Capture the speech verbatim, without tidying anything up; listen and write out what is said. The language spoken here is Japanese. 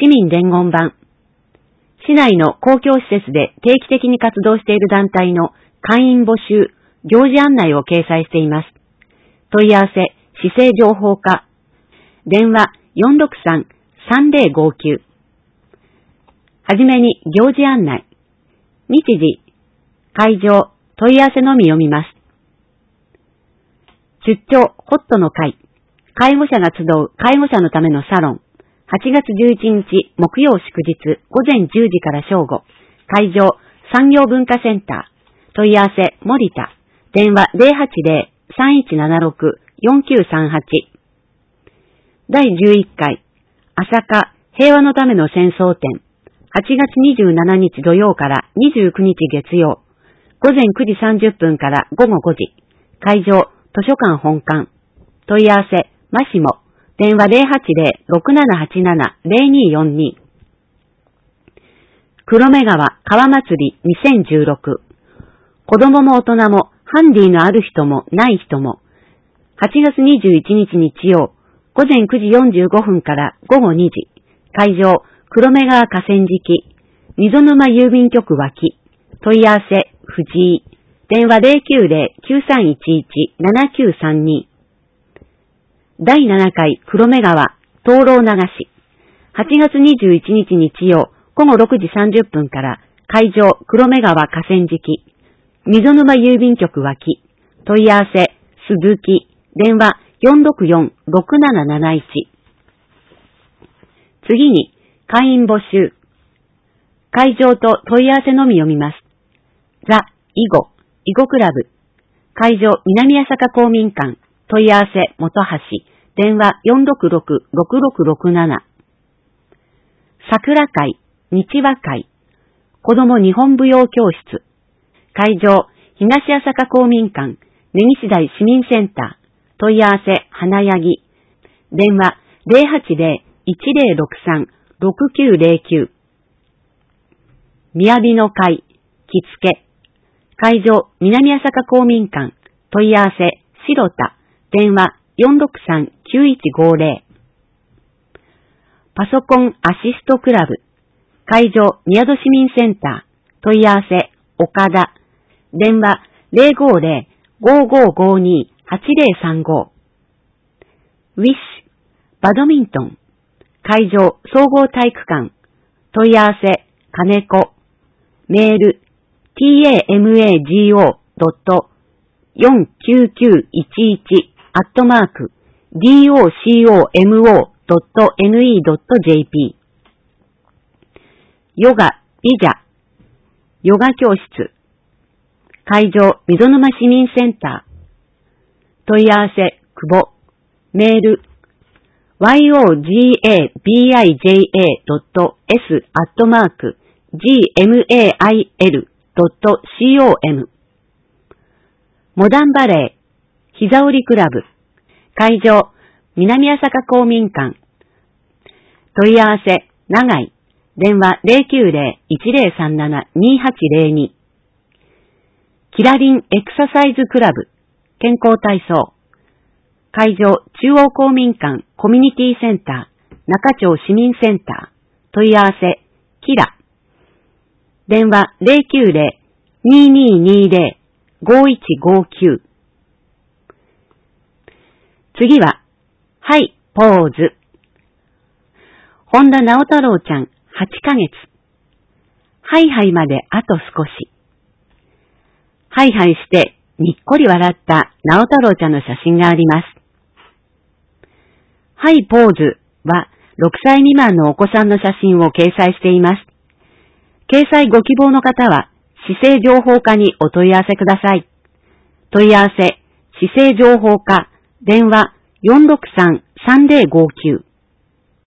市民伝言板。市内の公共施設で定期的に活動している団体の会員募集、行事案内を掲載しています。問い合わせ、市政情報課。電話 よんろくさん さんぜろごきゅう。はじめに行事案内。日時、会場、問い合わせのみ読みます。出張、ホットの会。介護者が集う介護者のためのサロン。はちがつじゅういちにち木曜祝日ごぜんじゅうじから正午。会場、産業文化センター。問い合わせ、森田。電話 ゼロはちゼロ さんいちななろく よんきゅうさんはち。だいじゅういっかい、朝霞平和のための戦争展。はちがつにじゅうしちにち土曜からにじゅうくにち月曜。ごぜんくじさんじゅっぷんからごごごじ。会場、図書館本館。問い合わせ、マシモ。電話 ゼロはちゼロ ろくななはちなな ゼロによんに。黒目川川祭りにせんじゅうろく。子供も大人もハンディのある人もない人も。はちがつにじゅういちにち日曜。ごぜんくじよんじゅうごふんからごごにじ。会場、黒目川河川敷。溝沼郵便局脇。問い合わせ、藤井。電話 ゼロきゅうゼロ きゅうさんいちいち ななきゅうさんに。だいななかい黒目川灯籠流し。はちがつにじゅういちにち日曜ごごろくじさんじゅっぷんから会場黒目川河川敷。溝沼郵便局脇。問い合わせ、鈴木。電話 よんろくよん ろくなななないち。次に、会員募集。会場と問い合わせのみ読みます。ザ・囲碁、囲碁クラブ。会場、南朝霞公民館。問い合わせ、元橋。電話 よんろくろく ろくろくろくなな。桜会、日和会。子供日本舞踊教室。会場、東朝霞公民館。根岸台市民センター。問い合わせ、花ヤギ。電話 ゼロはちゼロ いちゼロろくさん ろくきゅうゼロきゅう。雅の会、着付け。会場、南朝霞公民館。問い合わせ、白田。電話 よんろくさん きゅういちごゼロ。パソコンアシストクラブ。会場、宮戸市民センター。問い合わせ、岡田。電話 ゼロごゼロ ごごごに はちゼロさんご。ウィッシュ、バドミントン。会場、総合体育館。問い合わせ、金子。メール、tamago ドットよんきゅうきゅういちいち アットマーク docomo ドット ne ドット jp。ヨガ、ビジャ。ヨガ教室。会場、溝沼市民センター。問い合わせ、久保。メール、yogabija ドット s アットマーク gmail ドット com。モダンバレー、膝折りクラブ。会場、南朝霞公民館。問い合わせ、長井。電話 ゼロきゅうゼロ いちゼロさんなな にはちゼロに。キラリンエクササイズクラブ。健康体操。会場、中央公民館コミュニティセンター、中町市民センター。問い合わせ、キラ。電話 ゼロきゅうゼロ にににゼロ ごいちごきゅう。次は、はい、ポーズ。本田直太郎ちゃん、はちかげつ。ハイハイまであと少し。ハイハイして、にっこり笑った直太郎ちゃんの写真があります。はい、ポーズは、ろくさい未満のお子さんの写真を掲載しています。掲載ご希望の方は、市政情報課にお問い合わせください。問い合わせ、市政情報課、電話 よんろくさん さんゼロごきゅう。